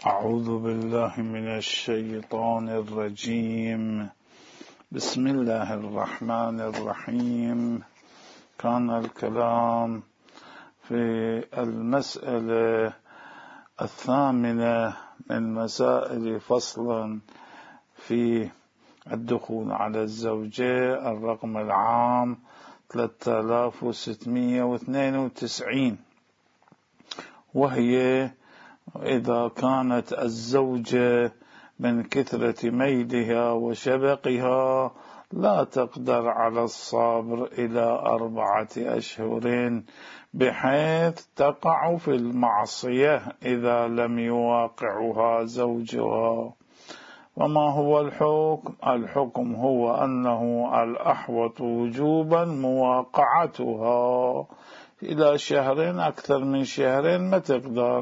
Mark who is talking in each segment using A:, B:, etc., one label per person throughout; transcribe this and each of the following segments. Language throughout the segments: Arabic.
A: أعوذ بالله من الشيطان الرجيم. بسم الله الرحمن الرحيم. كان الكلام في المسألة الثامنة من مسائل فصلا في الدخول على الزوجة، الرقم العام 3692، وهي إذا كانت الزوجة من كثرة ميلها وشبقها لا تقدر على الصبر إلى 4 أشهر، بحيث تقع في المعصية إذا لم يواقعها زوجها. وما هو الحكم؟ الحكم هو أنه الأحوط وجوبا مواقعتها إلى 2 أكثر من 2 ما تقدر،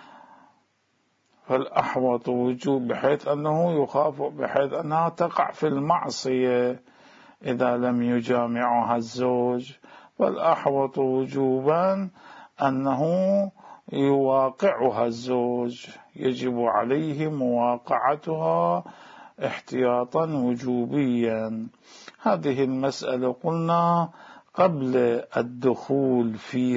A: فالأحوط وجوب بحيث أنه يخاف، بحيث أنها تقع في المعصية إذا لم يجامعها الزوج، فالأحوط وجوبا أنه يواقعها الزوج، يجب عليه مواقعتها احتياطا وجوبيا. هذه المسألة قلنا قبل الدخول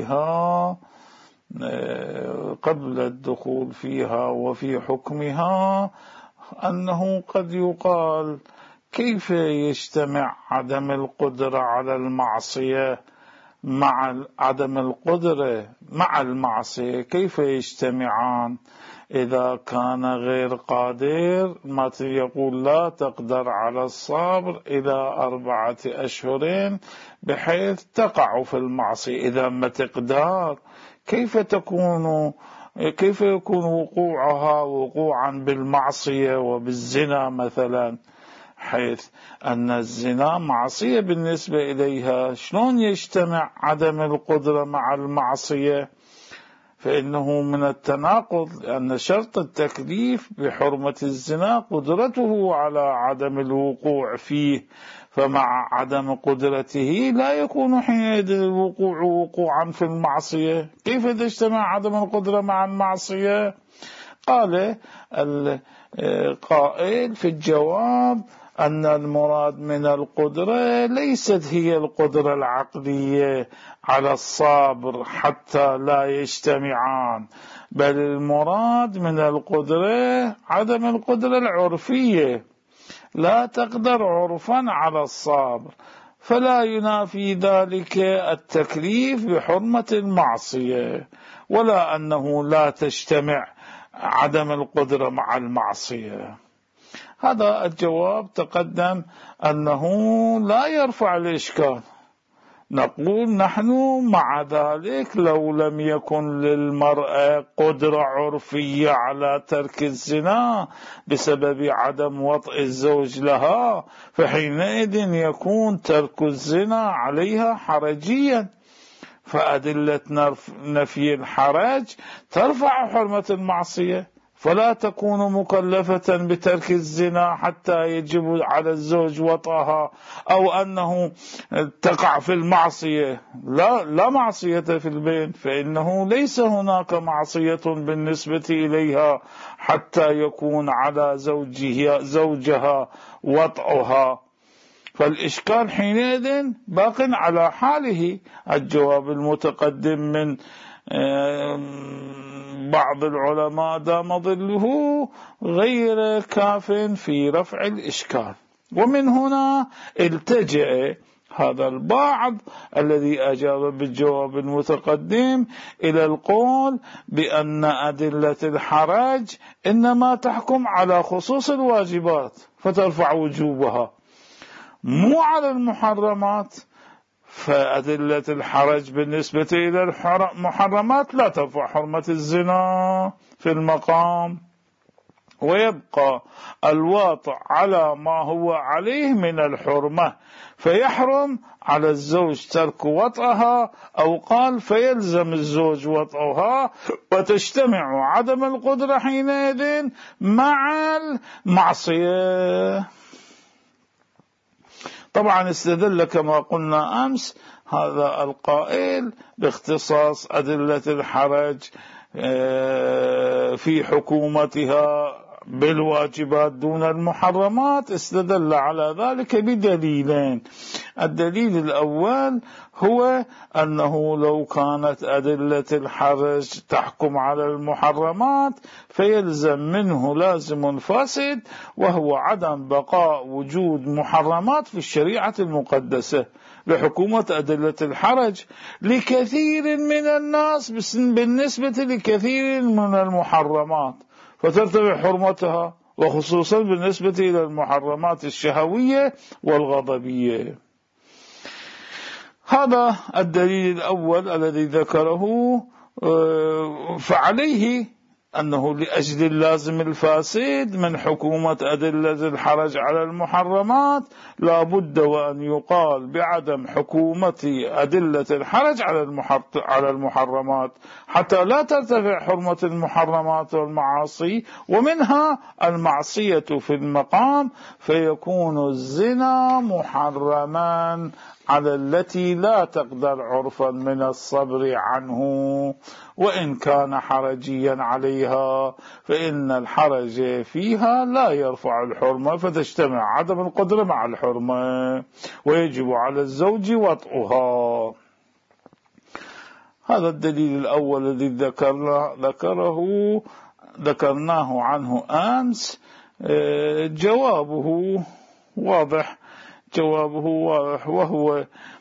A: فيها وفي حكمها أنه قد يقال: كيف يجتمع عدم القدرة على المعصية مع عدم القدرة مع المعصية؟ كيف يجتمعان؟ إذا كان غير قادر، ما يقول لا تقدر على الصبر إلى 4 أشهر بحيث تقع في المعصية، إذا ما تقدر كيف يكون وقوعها وقوعا بالمعصية وبالزنا مثلا، حيث أن الزنا معصية بالنسبة إليها. شلون يجتمع عدم القدرة مع المعصية؟ فإنه من التناقض، لأن شرط التكليف بحرمة الزنا قدرته على عدم الوقوع فيه، فمع عدم قدرته لا يكون حينئذ الوقوع وقوعا في المعصية. كيف تجتمع عدم القدرة مع المعصية؟ قال القائل في الجواب أن المراد من القدرة ليست هي القدرة العقلية على الصبر حتى لا يجتمعان، بل المراد من القدرة عدم القدرة العرفية، لا تقدر عرفا على الصبر، فلا ينافي ذلك التكليف بحرمة المعصية، ولا أنه لا تجتمع عدم القدرة مع المعصية. هذا الجواب تقدم أنه لا يرفع الإشكال. نقول نحن مع ذلك لو لم يكن للمرأة قدرة عرفية على ترك الزنا بسبب عدم وطئ الزوج لها، فحينئذ يكون ترك الزنا عليها حرجيا، فأدلة نفي الحرج ترفع حرمة المعصية، فلا تكون مكلفة بترك الزنا حتى يجب على الزوج وطئها، أو أنه تقع في المعصية. لا معصية في البين، فإنه ليس هناك معصية بالنسبة إليها حتى يكون على زوجها وطئها، فالإشكال حينئذ باق على حاله. الجواب المتقدم من بعض العلماء دام ظله غير كاف في رفع الإشكال، ومن هنا التجأ هذا البعض الذي أجاب بالجواب المتقدم إلى القول بأن أدلة الحرج إنما تحكم على خصوص الواجبات فترفع وجوبها، مو على المحرمات، فأدلة الحرج بالنسبة إلى المحرمات لا ترفع حرمة الزنا في المقام، ويبقى الواطئ على ما هو عليه من الحرمة، فيحرم على الزوج ترك وطئها، أو قال فيلزم الزوج وطئها، وتجتمع عدم القدرة حينئذ مع المعصية. طبعا استدل كما قلنا أمس هذا القائل باختصاص أدلة الحرج في حكومتها بالواجبات دون المحرمات، استدل على ذلك بدليلين. الدليل الأول هو أنه لو كانت أدلة الحرج تحكم على المحرمات فيلزم منه لازم فاسد، وهو عدم بقاء وجود محرمات في الشريعة المقدسة لحكومة أدلة الحرج لكثير من الناس بالنسبة لكثير من المحرمات، فترتفع حرمتها، وخصوصا بالنسبة إلى المحرمات الشهوية والغضبية. هذا الدليل الأول الذي ذكره. فعليه أنه لأجل اللازم الفاسد من حكومة أدلة الحرج على المحرمات لا بد وأن يقال بعدم حكومة أدلة الحرج على المحرمات حتى لا ترتفع حرمة المحرمات والمعاصي، ومنها المعصية في المقام، فيكون الزنا محرما على التي لا تقدر عرفا من الصبر عنه، وإن كان حرجيا عليها فإن الحرج فيها لا يرفع الحرمة، فتجتمع عدم القدرة مع الحرمة، ويجب على الزوج وطئها. هذا الدليل الأول الذي ذكرناه عنه أمس. جوابه واضح، وهو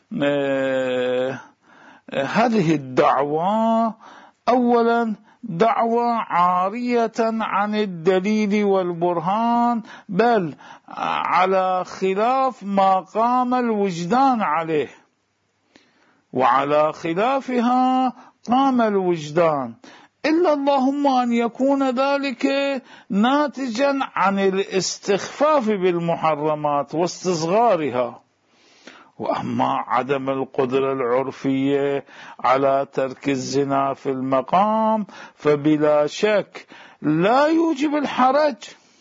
A: هذه الدعوة أولا دعوة عارية عن الدليل والبرهان، بل على خلاف ما قام الوجدان عليه، وعلى خلافها قام الوجدان، إلا اللهم أن يكون ذلك ناتجا عن الاستخفاف بالمحرمات واستصغارها. وأما عدم القدرة العرفية على ترك الزنا في المقام فبلا شك لا يوجب الحرج،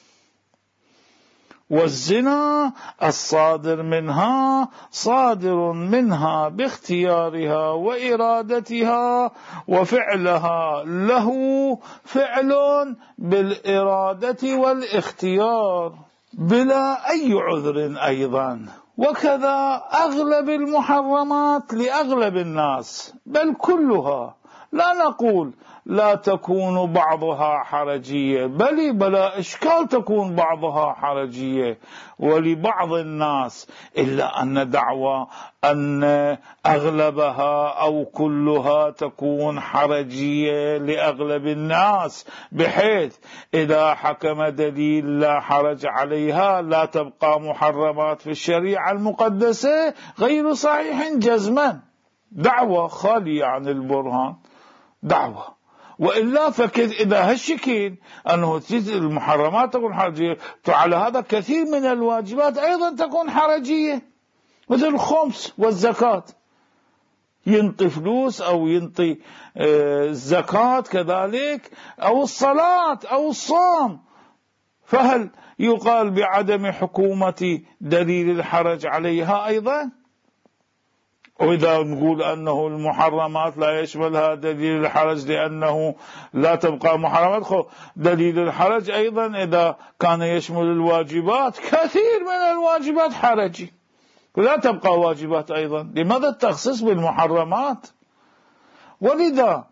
A: والزنا الصادر منها صادر منها باختيارها وإرادتها، وفعلها له فعل بالإرادة والاختيار بلا أي عذر أيضا. وكذا أغلب المحرمات لأغلب الناس، بل كلها، لا نقول لا تكون بعضها حرجية، بل بلا إشكال تكون بعضها حرجية ولبعض الناس، إلا أن دعوى أن أغلبها أو كلها تكون حرجية لأغلب الناس، بحيث إذا حكم دليل لا حرج عليها لا تبقى محرمات في الشريعة المقدسة، غير صحيح جزما، دعوة خالية عن البرهان، دعوة. وإلا إذا هالشكل أنه المحرمات تكون حرجية، فعلى هذا كثير من الواجبات أيضا تكون حرجية، مثل الخمس والزكاة، ينطي فلوس أو ينطي الزكاة كذلك، أو الصلاة أو الصوم، فهل يقال بعدم حكومة دليل الحرج عليها أيضا؟ وإذا نقول أنه المحرمات لا يشملها دليل الحرج لأنه لا تبقى محرمات، دليل الحرج أيضا إذا كان يشمل الواجبات، كثير من الواجبات حرجي لا تبقى واجبات أيضا، لماذا التخصيص بالمحرمات؟ ولذا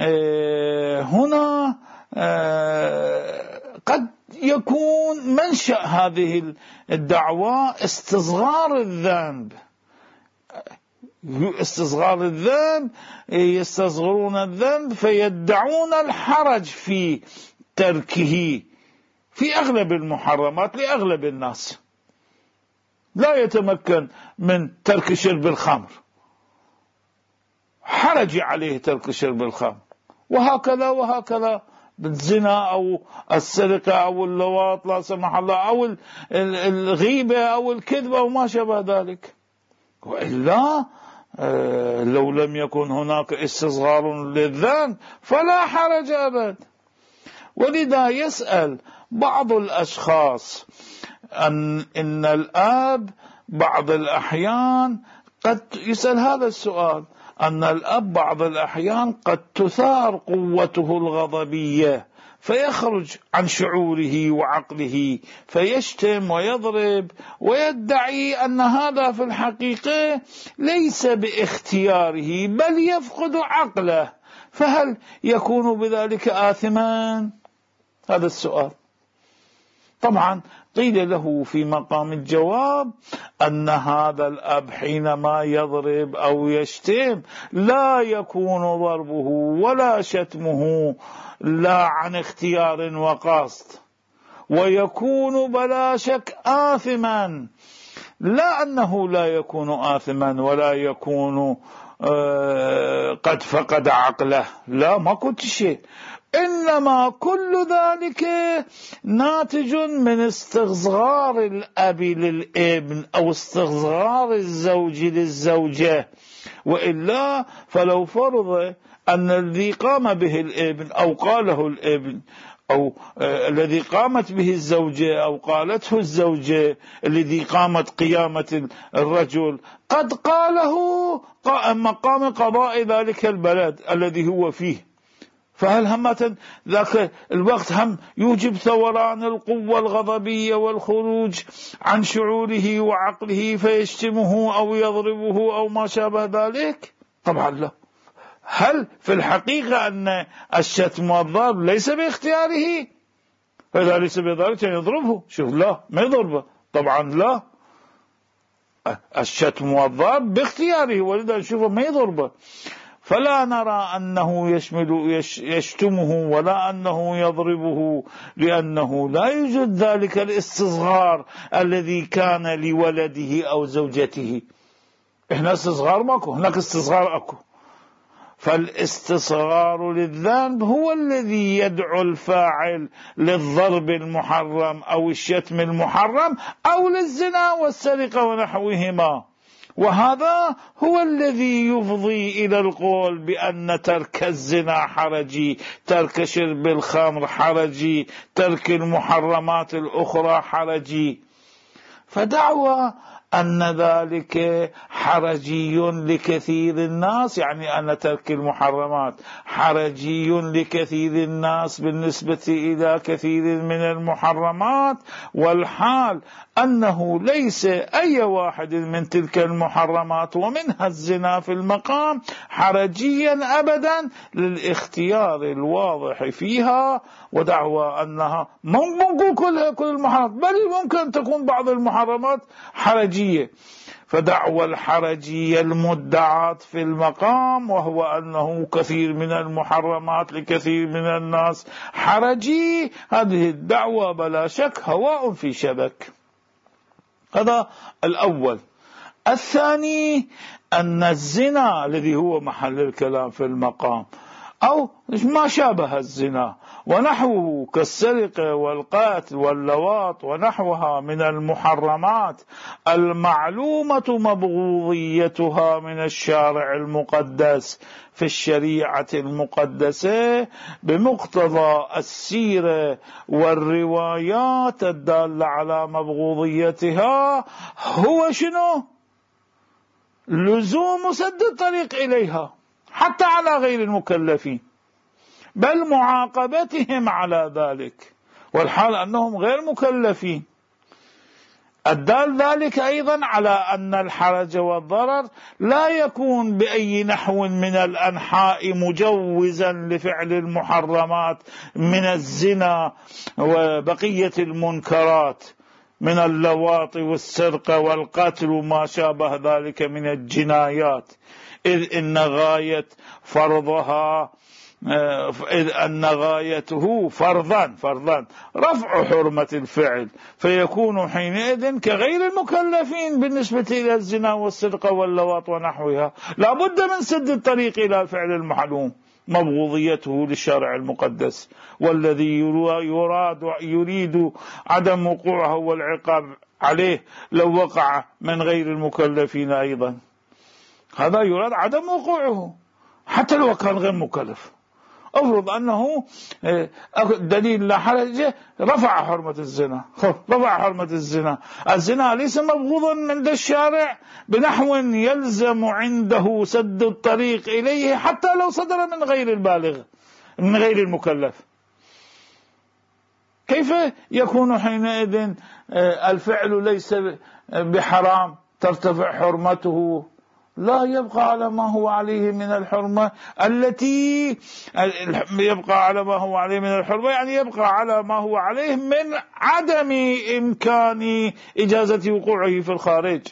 A: هنا قد يكون منشأ هذه الدعوة استصغار الذنب، يستصغرون الذنب فيدعون الحرج في تركه في أغلب المحرمات لأغلب الناس. لا يتمكن من ترك شرب الخمر، حرج عليه ترك شرب الخمر، وهكذا بالزنا أو السرقة أو اللواط لا سمح الله، أو الغيبة أو الكذب أو ما شابه ذلك. وإلا لو لم يكن هناك استصغار للذنب فلا حرج أبدا. ولذا يسأل بعض الأشخاص إن الآب بعض الأحيان قد يسأل هذا السؤال: أن الأب بعض الأحيان قد تثار قوته الغضبية فيخرج عن شعوره وعقله فيشتم ويضرب ويدعي أن هذا في الحقيقة ليس باختياره بل يفقد عقله، فهل يكون بذلك آثما؟ هذا السؤال. طبعا قيل له في مقام الجواب أن هذا الأب حينما يضرب أو يشتم لا يكون ضربه ولا شتمه لا عن اختيار وقصد، ويكون بلا شك آثما، لا أنه لا يكون آثما ولا يكون قد فقد عقله، لا، ما كنت شيء، إنما كل ذلك ناتج من استصغار الأب للابن أو استصغار الزوج للزوجة، وإلا فلو فرض أن الذي قام به الابن أو قاله الابن أو الذي قامت به الزوجة أو قالته الزوجة الذي قامت قيامة الرجل قد قاله مقام قضاء ذلك البلد الذي هو فيه، فهل همة ذاك الوقت هم يوجب ثوران القوة الغضبية والخروج عن شعوره وعقله فيشتمه أو يضربه أو ما شابه ذلك؟ طبعا لا. هل في الحقيقة أن الشتم والضرب ليس باختياره؟ فإذا ليس بذلك يضربه، شوف، لا، ما يضربه، طبعا لا، الشتم والضرب باختياره، ولذا نشوفه ما يضربه، فلا نرى أنه يشتمه ولا أنه يضربه، لأنه لا يوجد ذلك الاستصغار الذي كان لولده أو زوجته. إحنا استصغار ماكو، هناك استصغار أكو، فالاستصغار للذنب هو الذي يدعو الفاعل للضرب المحرم أو الشتم المحرم أو للزنا والسرقة ونحوهما، وهذا هو الذي يفضي إلى القول بأن ترك الزنا حرجي، ترك شرب الخمر حرجي، ترك المحرمات الأخرى حرجي. فدعوى أن ذلك حرجي لكثير الناس، يعني أن ترك المحرمات حرجي لكثير الناس بالنسبة إلى كثير من المحرمات، والحال أنه ليس أي واحد من تلك المحرمات ومنها الزنا في المقام حرجيا أبدا للاختيار الواضح فيها، ودعوى أنها ممكن كل المحرمات، بل ممكن تكون بعض المحرمات حرجية. فدعوى الحرجية المدعاة في المقام، وهو أنه كثير من المحرمات لكثير من الناس حرجي، هذه الدعوة بلا شك هواء في شبك. هذا الأول. الثاني أن الزنا الذي هو محل الكلام في المقام أو ما شابه الزنا ونحوه كالسرقة والقتل واللواط ونحوها من المحرمات المعلومة مبغوضيتها من الشارع المقدس في الشريعة المقدسة بمقتضى السيرة والروايات الدالة على مبغوضيتها، هو شنو؟ لزوم سد الطريق إليها حتى على غير المكلفين، بل معاقبتهم على ذلك، والحال أنهم غير مكلفين. الدال ذلك أيضا على أن الحرج والضرر لا يكون بأي نحو من الأنحاء مجوزا لفعل المحرمات من الزنا وبقية المنكرات من اللواط والسرقة والقتل وما شابه ذلك من الجنايات، إذ أن غايته فرضا رفع حرمة الفعل، فيكون حينئذ كغير المكلفين بالنسبة إلى الزنا والسرقة واللواط ونحوها، لا بد من سد الطريق إلى الفعل المحلوم مبغوضيته للشرع المقدس، والذي يريد عدم وقوعه والعقاب عليه لو وقع من غير المكلفين أيضا، هذا يراد عدم وقوعه حتى لو كان غير مكلف. افرض أنه دليل لا حرج رفع حرمة الزنا، رفع حرمة الزنا. الزنا ليس مبغوضا عند الشارع بنحو يلزم عنده سد الطريق إليه حتى لو صدر من غير البالغ، من غير المكلف. كيف يكون حينئذ الفعل ليس بحرام ترتفع حرمته؟ لا يبقى على ما هو عليه من الحرمة التي يبقى على ما هو عليه من الحرمة، يعني يبقى على ما هو عليه من عدم إمكان إجازة وقوعه في الخارج.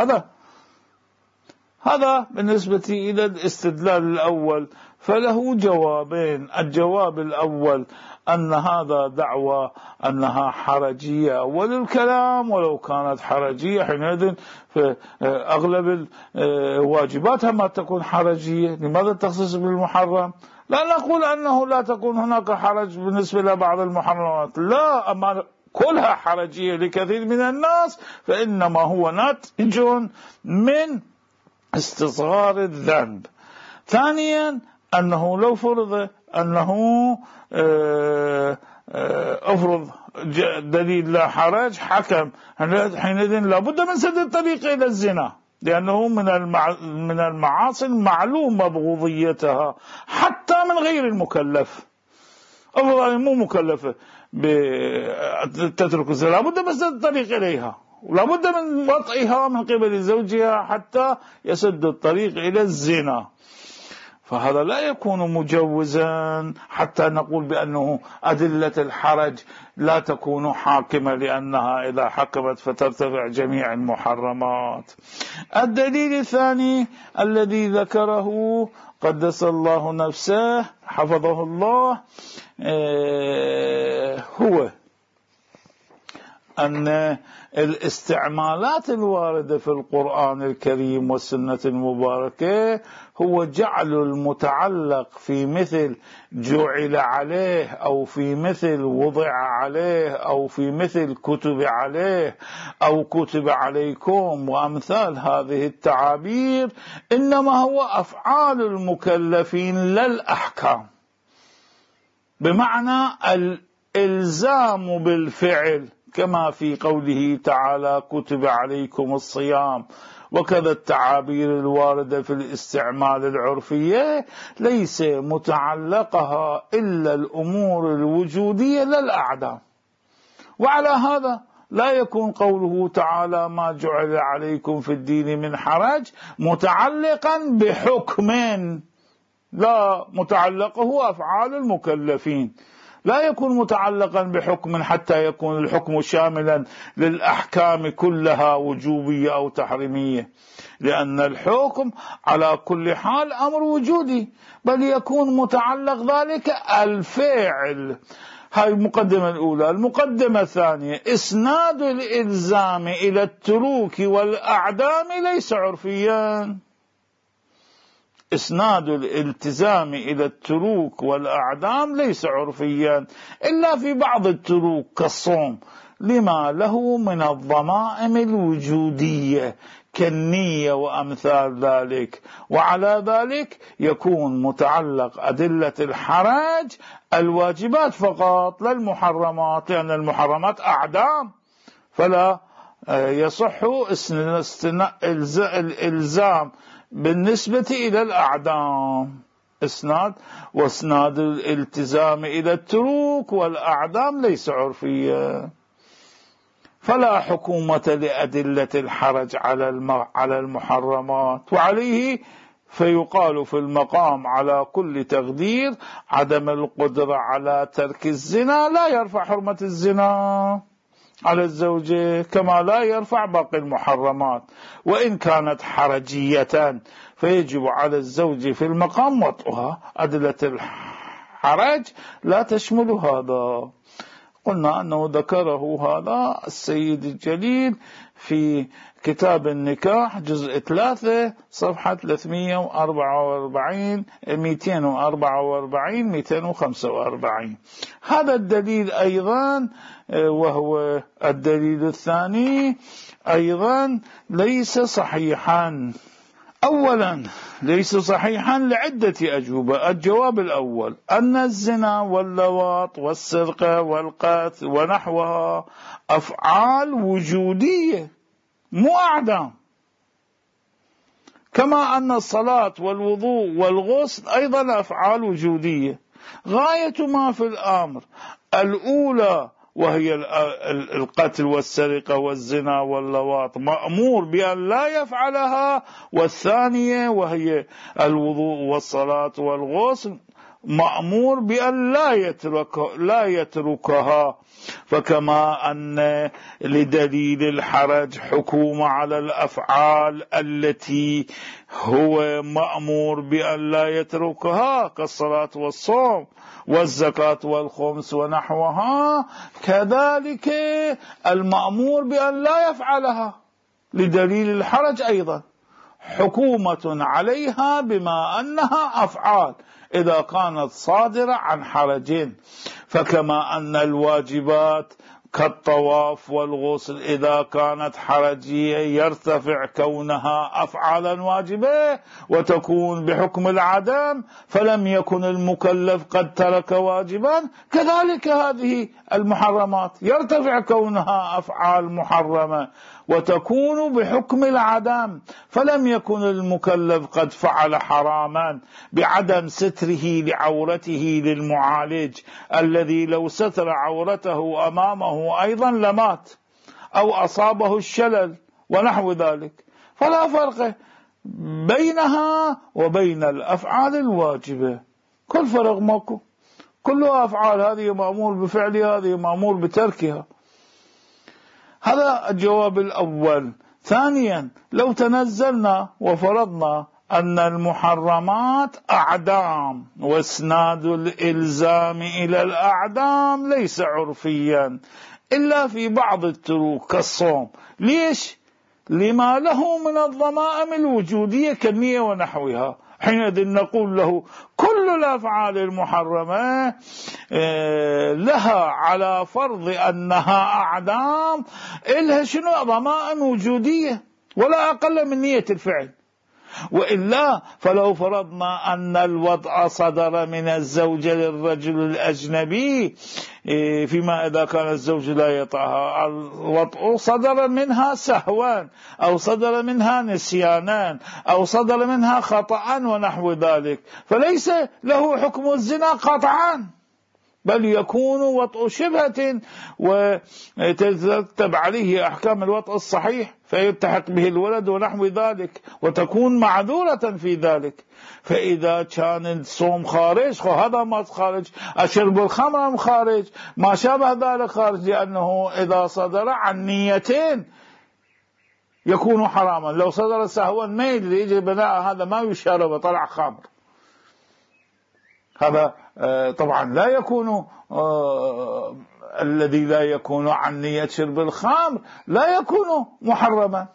A: هذا بالنسبة إلى الاستدلال الأول، فله جوابين. الجواب الأول أن هذا دعوى أنها حرجية، وللكلام ولو كانت حرجية حينئذ فأغلب واجباتها ما تكون حرجية، لماذا تخصص بالمحرم؟ لا نقول أنه لا تكون هناك حرج بالنسبة لبعض المحرمات، لا، أما كلها حرجية لكثير من الناس فإنما هو ناتج من استصغار الذنب. ثانيا أنه لو فرض أنه أفرض دليل لا حرج حكم، حينئذ لابد من سد الطريق إلى الزنا، لأنه من المعاصي المعلوم مبغوضيتها حتى من غير المكلف. أفرض أنه مو مكلفة تترك الزنا، لابد من سد الطريق إليها، ولابد من وطئها من قبل زوجها حتى يسد الطريق إلى الزنا. فهذا لا يكون مجوزا حتى نقول بأنه أدلة الحرج لا تكون حاكمة، لأنها إذا حكمت فترتفع جميع المحرمات. الدليل الثاني الذي ذكره قدس الله نفسه حفظه الله هو أن الاستعمالات الواردة في القرآن الكريم والسنة المباركة هو جعل المتعلق في مثل جعل عليه أو في مثل وضع عليه أو في مثل كتب عليه أو كتب عليكم وأمثال هذه التعابير إنما هو أفعال المكلفين لا الأحكام، بمعنى الإلزام بالفعل، كما في قوله تعالى كتب عليكم الصيام. وكذا التعابير الواردة في الاستعمال العرفية ليس متعلقها إلا الأمور الوجودية لا الأعدام. وعلى هذا لا يكون قوله تعالى ما جعل عليكم في الدين من حرج متعلقا بحكم، لا، متعلقه أفعال المكلفين، لا يكون متعلقا بحكم حتى يكون الحكم شاملا للأحكام كلها وجوبية أو تحريمية، لأن الحكم على كل حال أمر وجودي، بل يكون متعلق ذلك الفعل. هاي المقدمة الأولى. المقدمة الثانية إسناد الإلزام إلى التروك والأعدام ليس عرفيا. إسناد الالتزام إلى التروك والأعدام ليس عرفيا إلا في بعض التروك كالصوم، لما له من الضمائم الوجودية كالنية وأمثال ذلك. وعلى ذلك يكون متعلق أدلة الحرج الواجبات فقط لا المحرمات، لأن المحرمات أعدام، فلا يصح الإلزام بالنسبة إلى الأعدام. واسناد الالتزام إلى التروك والأعدام ليس عرفيا، فلا حكومة لأدلة الحرج على المحرمات. وعليه فيقال في المقام على كل تقدير عدم القدرة على ترك الزنا لا يرفع حرمة الزنا على الزوجة، كما لا يرفع باقي المحرمات. وإن كانت حرجية فيجب على الزوج في المقام وطئها. أدلة الحرج لا تشمل هذا. قلنا أنه ذكره هذا السيد الجليل في كتاب النكاح جزء 3 صفحة 344 244 245. هذا الدليل أيضا وهو الدليل الثاني أيضا ليس صحيحا. أولا ليس صحيحا لعدة أجوبة. الجواب الأول أن الزنا واللواط والسرقة والقتل ونحوها أفعال وجودية مو أعدام، كما أن الصلاة والوضوء والغسل أيضا أفعال وجودية. غاية ما في الأمر الأولى وهي القتل والسرقة والزنا واللواط مأمور بأن لا يفعلها، والثانية وهي الوضوء والصلاة والغسل مأمور بأن لا يتركها. فكما أن لدليل الحرج حكومة على الأفعال التي هو مأمور بأن لا يتركها كالصلاة والصوم والزكاة والخمس ونحوها، كذلك المأمور بأن لا يفعلها لدليل الحرج أيضا حكومة عليها بما أنها أفعال إذا كانت صادرة عن حرجين. فكما أن الواجبات كالطواف والغسل إذا كانت حرجية يرتفع كونها أفعالا واجبة وتكون بحكم العدم فلم يكن المكلف قد ترك واجبا، كذلك هذه المحرمات يرتفع كونها أفعال محرمة وتكون بحكم العدم فلم يكن المكلف قد فعل حراما بعدم ستره لعورته للمعالج الذي لو ستر عورته أمامه أيضا لمات أو أصابه الشلل ونحو ذلك. فلا فرق بينها وبين الأفعال الواجبة، كل فرق ماكو، كلها أفعال، هذه مأمور بفعلها هذه مأمور بتركها. هذا الجواب الأول. ثانيا لو تنزلنا وفرضنا أن المحرمات أعدام واسناد الإلزام إلى الأعدام ليس عرفيا إلا في بعض التروك كالصوم. ليش؟ لما له من الضمائم الوجودية كالنية ونحوها. حينئذ نقول له كل الأفعال المحرمة لها على فرض أنها أعدام إلها شنو؟ ضمائم وجودية ولا أقل من نية الفعل. وإلا فلو فرضنا أن الوضع صدر من الزوجة للرجل الأجنبي فيما إذا كان الزوج لا يطأها، الوضع صدر منها سهوا أو صدر منها نسيانا أو صدر منها خطأ ونحو ذلك، فليس له حكم الزنا قطعا، بل يكون وطء شبهة وتترتب عليه أحكام الوطء الصحيح فيلتحق به الولد ونحو ذلك وتكون معذورة في ذلك. فإذا كان الصوم خارج هذا ما خارج، الشرب الخمر خارج، ما شابه ذلك خارج، لأنه إذا صدر عن نيتين يكون حراما. لو صدر سهوا ميل يجي بناء هذا ما يشارب وطلع خمر، هذا طبعا لا يكون الذي لا يكون عن نية شرب الخمر لا يكون محرما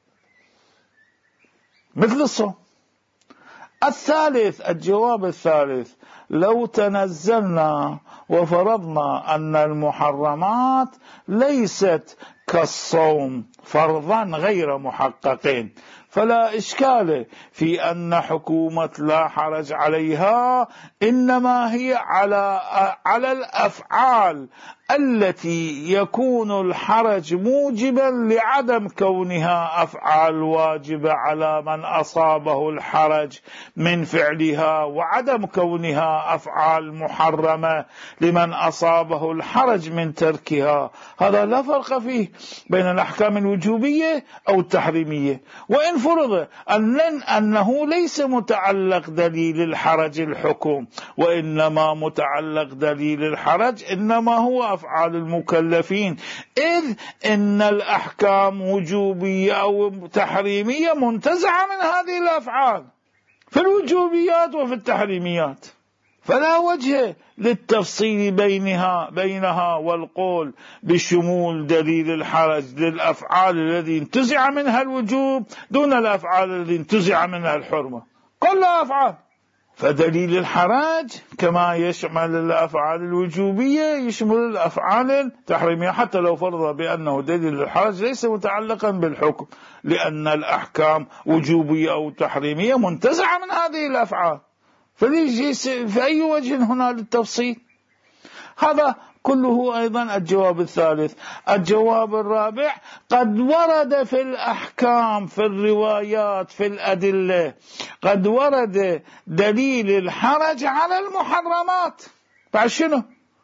A: مثل الصوم. الثالث الجواب الثالث لو تنزلنا وفرضنا أن المحرمات ليست كالصوم فرضا غير محققين، فلا إشكال في أن حكومة لا حرج عليها إنما هي على الأفعال التي يكون الحرج موجبا لعدم كونها أفعال واجبة على من أصابه الحرج من فعلها، وعدم كونها أفعال محرمة لمن أصابه الحرج من تركها. هذا لا فرق فيه بين الأحكام الوجوبية أو التحريمية. وإن فرض أنه ليس متعلق دليل الحرج الحكم، وإنما متعلق دليل الحرج إنما هو أفعال المكلفين، إذ إن الأحكام وجوبية أو تحريمية منتزعة من هذه الأفعال في الوجوبيات وفي التحريميات، فلا وجه للتفصيل بينها والقول بشمول دليل الحرج للأفعال الذي انتزع منها الوجوب دون الأفعال التي انتزع منها الحرمة. كلها أفعال فدليل الحرج كما يشمل الأفعال الوجوبية يشمل الأفعال التحريمية، حتى لو فرض بأنه دليل الحرج ليس متعلقا بالحكم، لأن الأحكام وجوبية أو تحريمية منتزعة من هذه الأفعال، في أي وجه هنا للتفصيل؟ هذا كله أيضا الجواب الثالث. الجواب الرابع: قد ورد في الأحكام، في الروايات، في الأدلة، قد ورد دليل الحرج على المحرمات. فشنو؟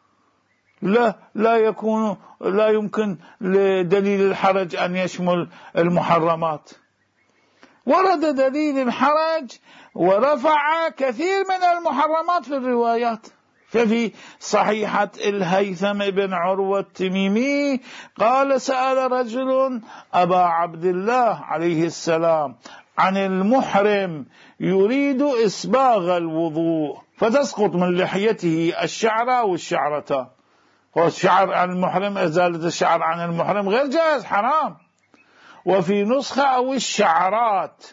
A: لا يمكن لدليل الحرج أن يشمل المحرمات. ورد دليل الحرج ورفع كثير من المحرمات في الروايات. ففي صحيحة الهيثم بن عروة التميمي قال: سأل رجل أبا عبد الله عليه السلام عن المحرم يريد إسباغ الوضوء فتسقط من لحيته الشعرة أو الشعرتان. هو الشعر عن المحرم، إزالة الشعر عن المحرم غير جائز، حرام. وفي نسخة أو الشعرات.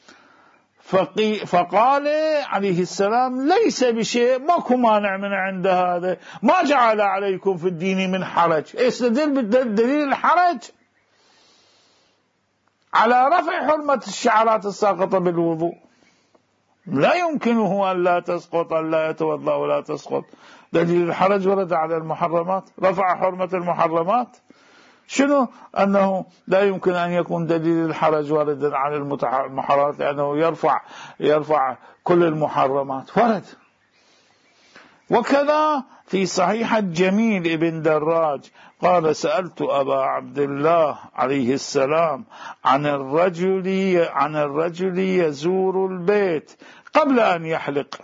A: فقال عليه السلام: ليس بشيء، ماكو مانع من عند هذا، ما جعل عليكم في الدين من حرج. استدل بالدليل الحرج على رفع حرمة الشعرات الساقطة بالوضوء. لا يمكنه أن لا تسقط، أن لا يتوضأ ولا تسقط. دليل الحرج ورد على المحرمات، رفع حرمة المحرمات. شنو أنه لا يمكن أن يكون دليل الحرج واردا على المحرمات، لأنه يرفع كل المحرمات، ورد. وكذا في صحيحة جميل بن دراج قال: سألت أبا عبد الله عليه السلام عن الرجل يزور البيت قبل أن يحلق.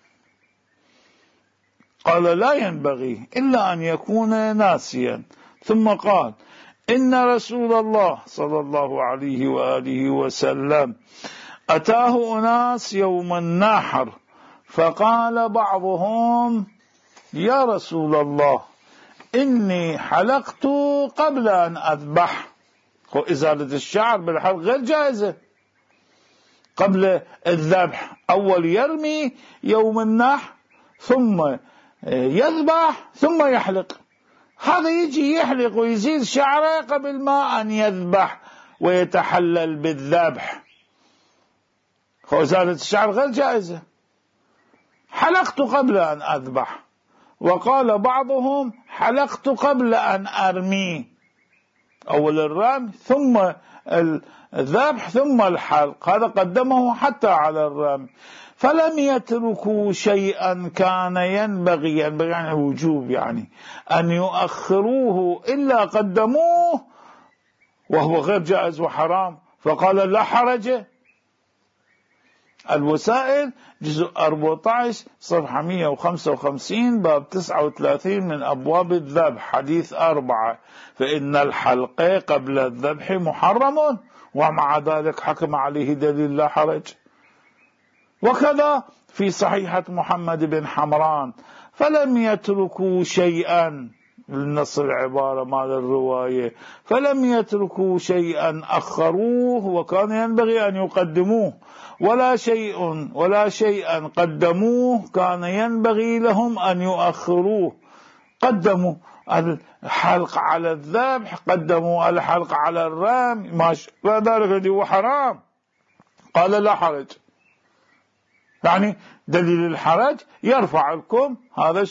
A: قال: لا ينبغي إلا أن يكون ناسيا. ثم قال: إن رسول الله صلى الله عليه وآله وسلم أتاه أناس يوم النحر فقال بعضهم: يا رسول الله إني حلقت قبل أن أذبح. إزالة الشعر بالحلق غير جائزة قبل الذبح. أول يرمي يوم النحر ثم يذبح ثم يحلق. هذا يجي يحلق ويزيد شعره قبل ما أن يذبح ويتحلل بالذبح. إزالة الشعر غير جائزة. حلقت قبل أن أذبح. وقال بعضهم: حلقت قبل أن أرمي. أول الرمي ثم الذبح ثم الحلق، هذا قدمه حتى على الرمي. فلم يتركوا شيئا كان ينبغي يعني وجوب، يعني أن يؤخروه إلا قدموه، وهو غير جائز وحرام. فقال: لا حرج. الوسائل جزء 14 صفحة 155 باب 39 من أبواب الذبح حديث 4: فإن الحلق قبل الذبح محرم، ومع ذلك حكم عليه دليل لا حرج. وكذا في صحيحة محمد بن حمران: فلم يتركوا شيئا، للنص العبارة مال الرواية، فلم يتركوا شيئا أخروه وكان ينبغي أن يقدموه، ولا شيئا قدموه كان ينبغي لهم أن يؤخروه. قدموا الحلق على الذبح، قدموا الحلق على الرمي، ماشي، فذلك هو حرام. قال: لا حرج. يعني دليل الحرج يرفع الكم هذا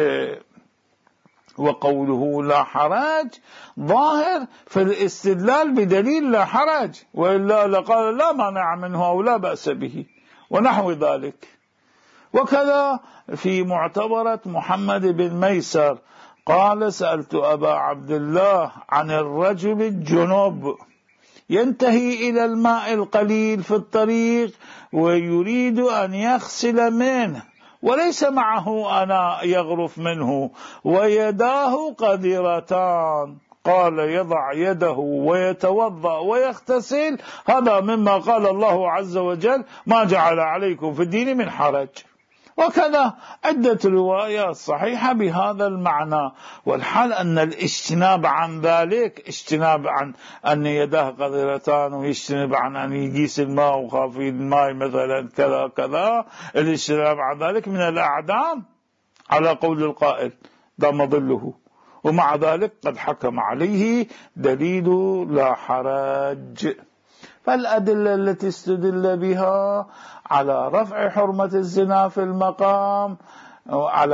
A: وقوله لا حرج ظاهر في الاستدلال بدليل لا حرج، وإلا لقال لا مانع منه أو لا بأس به ونحو ذلك. وكذا في معتبرة محمد بن ميسر قال: سألت أبا عبد الله عن الرجل الجنوب ينتهي إلى الماء القليل في الطريق ويريد أن يغسل منه وليس معه أناء يغرف منه ويداه قذرتان. قال: يضع يده ويتوضأ ويغتسل، هذا مما قال الله عز وجل: ما جعل عليكم في الدين من حرج. وكذا عدة روايات صحيحة بهذا المعنى. والحال أن الاجتناب عن ذلك، اجتناب عن أن يداه قذرتان، ويجتنب عن أن يقيس الماء وخافي الماء مثلا كذا كذا، الاجتناب عن ذلك من الأعدام على قول القائل دام ظله، ومع ذلك قد حكم عليه دليل لا حرج. فالأدلة التي استدل بها على رفع حرمة الزنا في المقام، على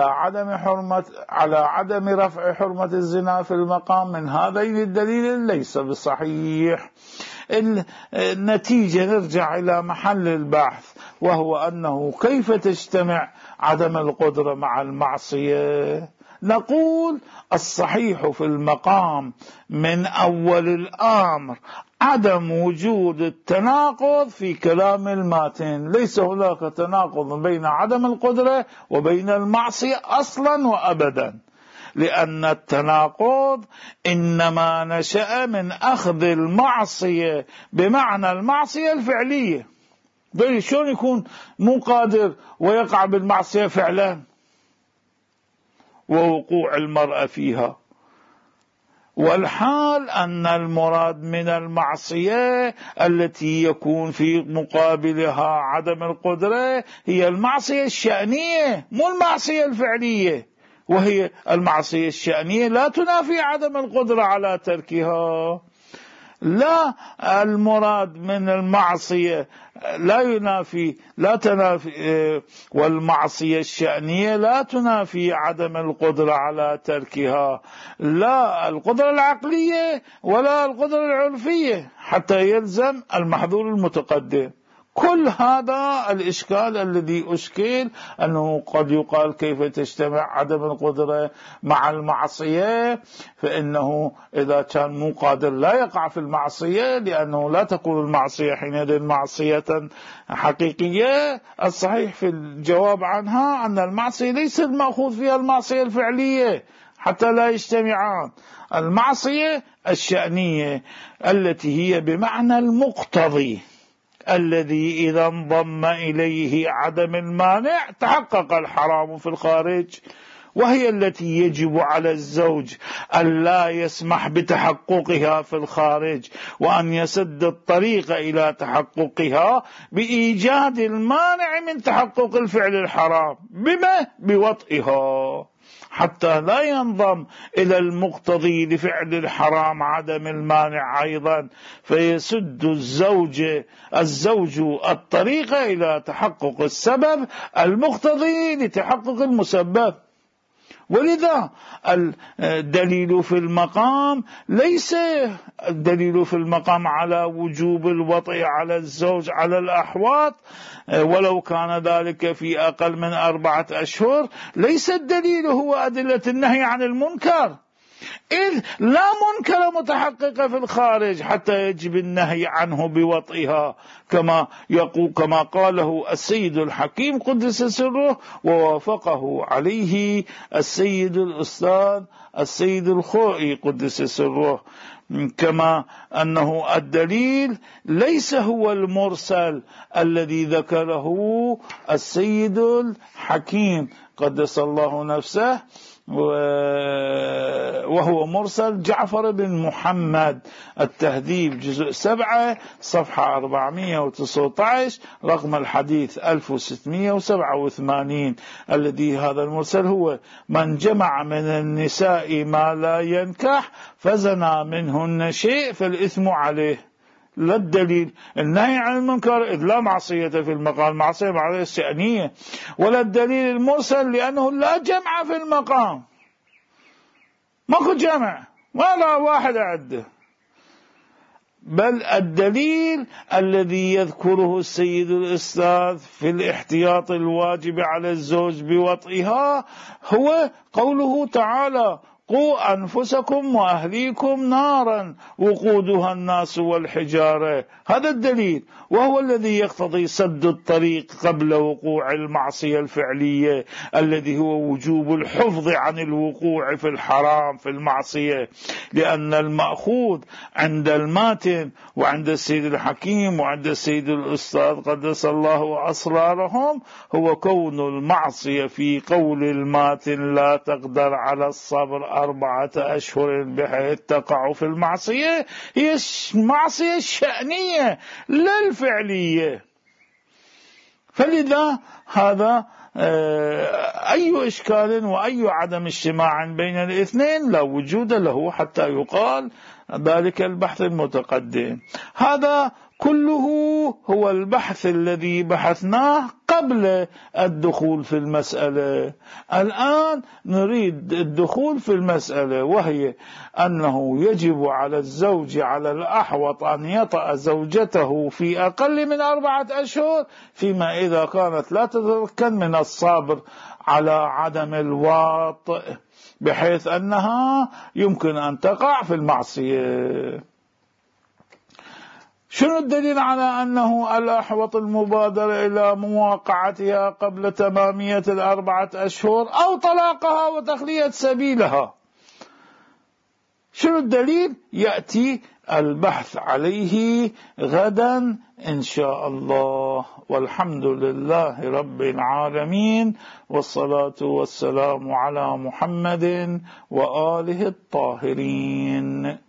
A: عدم رفع حرمة الزنا في المقام من هذين الدليل ليس بصحيح. النتيجة نرجع إلى محل البحث، وهو أنه كيف تجتمع عدم القدرة مع المعصية؟ نقول الصحيح في المقام من أول الأمر عدم وجود التناقض في كلام الماتن، ليس هناك تناقض بين عدم القدرة وبين المعصية أصلا وأبدا، لأن التناقض إنما نشأ من أخذ المعصية بمعنى المعصية الفعلية. شلون يكون مو قادر ويقع بالمعصية فعلا ووقوع المرأة فيها؟ والحال أن المراد من المعصية التي يكون في مقابلها عدم القدرة هي المعصية الشأنية، مو المعصية الفعلية. وهي المعصية الشأنية لا تنافي عدم القدرة على تركها. لا، المراد من المعصية لا تنافي، والمعصية الشأنية لا تنافي عدم القدرة على تركها، لا القدرة العقلية ولا القدرة العرفية، حتى يلزم المحظور المتقدم. كل هذا الإشكال الذي أشكل أنه قد يقال كيف تجتمع عدم القدرة مع المعصية، فإنه إذا كان مو قادر لا يقع في المعصية، لأنه لا تكون المعصية حينئذ معصية حقيقية. الصحيح في الجواب عنها أن المعصية ليس المأخوذ فيها المعصية الفعلية حتى لا يجتمعان. المعصية الشأنية التي هي بمعنى المقتضي الذي إذا انضم إليه عدم المانع تحقق الحرام في الخارج، وهي التي يجب على الزوج أن لا يسمح بتحققها في الخارج، وأن يسد الطريق إلى تحققها بإيجاد المانع من تحقق الفعل الحرام بوطئها، حتى لا ينضم إلى المقتضي لفعل الحرام عدم المانع أيضا، فيسد الزوج الطريق إلى تحقق السبب المقتضي لتحقق المسبب. ولذا الدليل في المقام ليس الدليل في المقام على وجوب الوطء على الزوج على الأحواض ولو كان ذلك في أقل من 4 أشهر، ليس الدليل هو أدلة النهي عن المنكر، إذ لا منكر متحقق في الخارج حتى يجب النهي عنه بوطئها، كما قاله السيد الحكيم قدس سره ووافقه عليه السيد الأستاذ السيد الخوئي قدس سره، كما أنه الدليل ليس هو المرسل الذي ذكره السيد الحكيم قدس الله نفسه، وهو مرسل جعفر بن محمد، التهذيب جزء 7 صفحة 419 رقم الحديث 1687، الذي هذا المرسل هو من جمع من النساء ما لا ينكح فزنى منهن شيء فالإثم عليه. لا الدليل النهي عن المنكر إذ لا معصية في المقام، معصية شأنية، ولا الدليل المرسل لأنه لا جمع في المقام، ماكو جمع ولا واحد عده، بل الدليل الذي يذكره السيد الأستاذ في الاحتياط الواجب على الزوج بوطئها هو قوله تعالى قوا أنفسكم وأهليكم نارا وقودها الناس والحجارة. هذا الدليل، وهو الذي يقتضي سد الطريق قبل وقوع المعصية الفعلية، الذي هو وجوب الحفظ عن الوقوع في الحرام في المعصية، لأن المأخوذ عند الماتن وعند السيد الحكيم وعند السيد الأستاذ قدس الله أسرارهم هو كون المعصية في قول الماتن لا تقدر على الصبر 4 أشهر بحيث تقع في المعصية، هي المعصية الشأنية لا الفعلية. فلذا هذا أي إشكال وأي عدم اجتماع بين الاثنين لا وجود له حتى يقال ذلك البحث المتقدم. هذا كله هو البحث الذي بحثناه قبل الدخول في المسألة. الآن نريد الدخول في المسألة، وهي أنه يجب على الزوج على الأحوط أن يطأ زوجته في أقل من 4 أشهر، فيما إذا كانت لا تتمكن من الصبر على عدم الوطء بحيث أنها يمكن أن تقع في المعصية. شنو الدليل على أنه الأحوط المبادرة إلى مواقعتها قبل تمامية 4 أشهر أو طلاقها وتخلية سبيلها؟ شنو الدليل؟ يأتي البحث عليه غدا إن شاء الله، والحمد لله رب العالمين، والصلاة والسلام على محمد وآله الطاهرين.